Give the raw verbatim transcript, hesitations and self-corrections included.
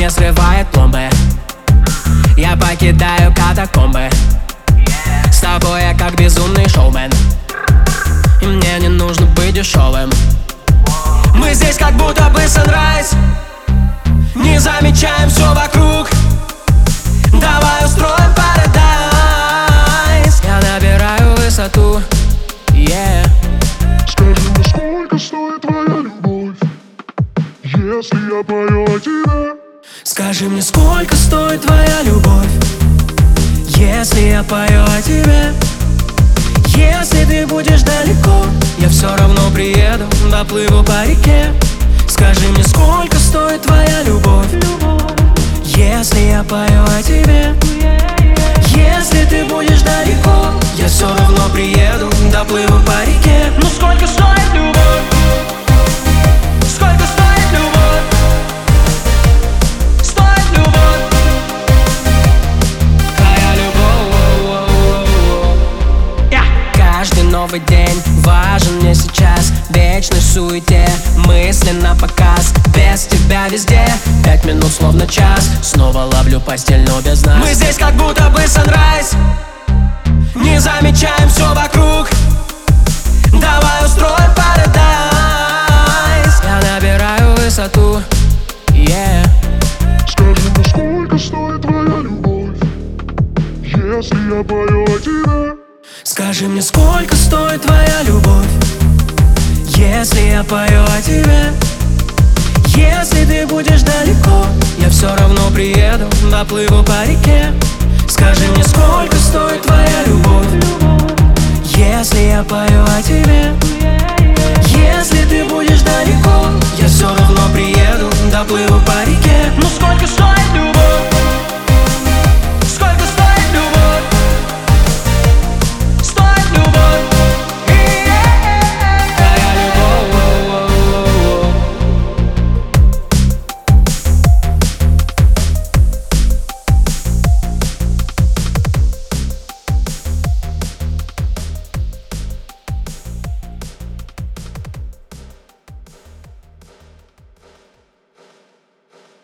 мне срывает пломбы. Я покидаю катакомбы. С тобой я как безумный шоумен, и мне не нужно быть дешевым. Мы здесь как будто бы sunrise, не замечаем все вокруг. Давай устроим парадайз. Я набираю высоту, yeah. Скажи мне, сколько стоит твоя любовь, если я пою о тебе? Скажи мне, сколько стоит твоя любовь, если я пою о тебе? Если ты будешь далеко, я все равно приеду, доплыву по реке. Скажи мне, сколько стоит твоя любовь, если я пою о тебе? Если ты будешь далеко, я все равно приеду, доплыву по реке. Ну сколько стоит любовь? Сколько стоит любовь? Стоит любовь, твоя любовь. Yeah. Каждый новый день важен мне сейчас, в вечной суете, мысли на показ. Без тебя везде, пять минут словно час. Снова ловлю постель, но без нас. Мы здесь как будто бы sunrise, не замечаем все вокруг. Давай устроим парадайз. Я набираю высоту, yeah. Скажи мне, сколько стоит твоя любовь, если я пою о тебе? Скажи мне, сколько стоит твоя любовь, если я пою о тебе? Если ты будешь далеко, я все равно приеду, доплыву по реке. Скажи мне, сколько стоит твоя любовь, если я пою о тебе?